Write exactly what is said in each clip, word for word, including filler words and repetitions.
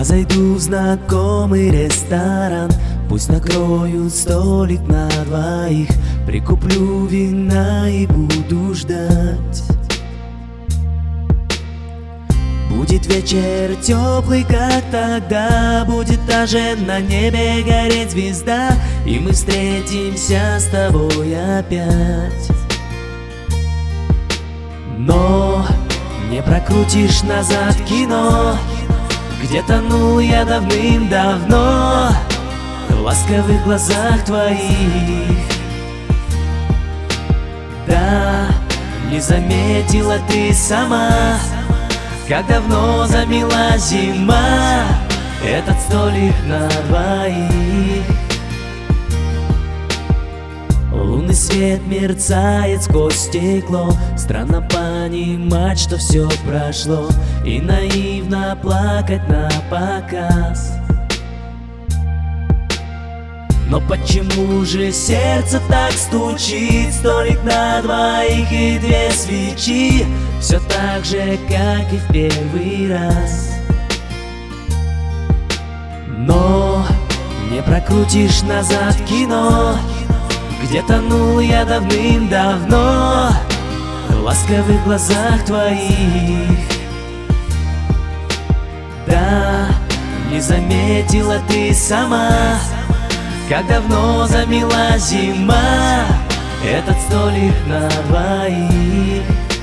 зайду в знакомый ресторан, пусть накроют столик на двоих, прикуплю вина и буду ждать. Будет вечер теплый, как тогда, будет даже на небе гореть звезда, и мы встретимся с тобой опять. Но не прокрутишь назад кино, где тонул я давным-давно в ласковых глазах твоих. Да, не заметила ты сама, как давно замела зима этот столик на двоих. Лунный свет мерцает сквозь стекло, странно понимать, что все прошло, и наивно плакать напоказ. Но почему же сердце так стучит? Столик на двоих и две свечи, все так же, как и в первый раз. Но не прокрутишь назад кино, где тонул я давным-давно в ласковых глазах твоих. Да, не заметила ты сама, как давно замела зима этот столик на двоих.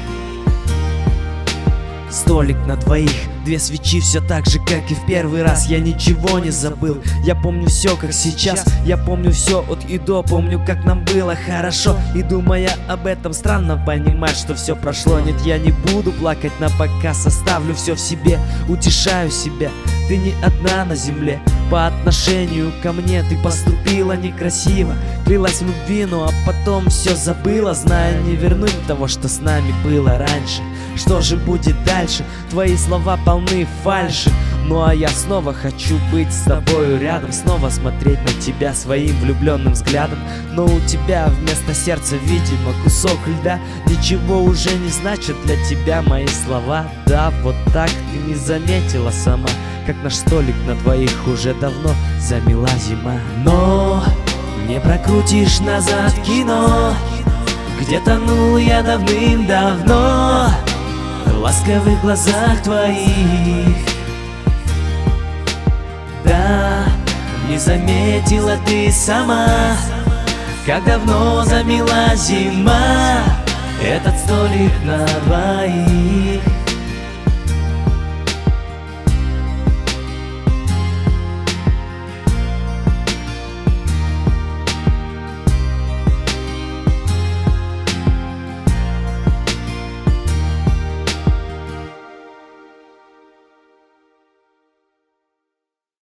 Столик на двоих, две свечи, все так же, как и в первый раз. Я ничего не забыл, я помню все, как сейчас. Я помню все от и до, помню, как нам было хорошо. И думая об этом, странно понимать, что все прошло. Нет, я не буду плакать напоказ, оставлю все в себе, утешаю себя. Ты не одна на земле, по отношению ко мне ты поступила некрасиво, клялась в любви, ну а потом все забыла, зная, не вернуть того, что с нами было раньше. Что же будет дальше? Твои слова полны фальши, ну а я снова хочу быть с тобою рядом, снова смотреть на тебя своим влюбленным взглядом. Но у тебя вместо сердца, видимо, кусок льда. Ничего уже не значит для тебя мои слова. Да, вот так ты не заметила сама, как наш столик на двоих уже давно замела зима. Но не прокрутишь назад кино, где тонул я давным-давно в ласковых глазах твоих. Да, не заметила ты сама, как давно замела зима этот столик на двоих.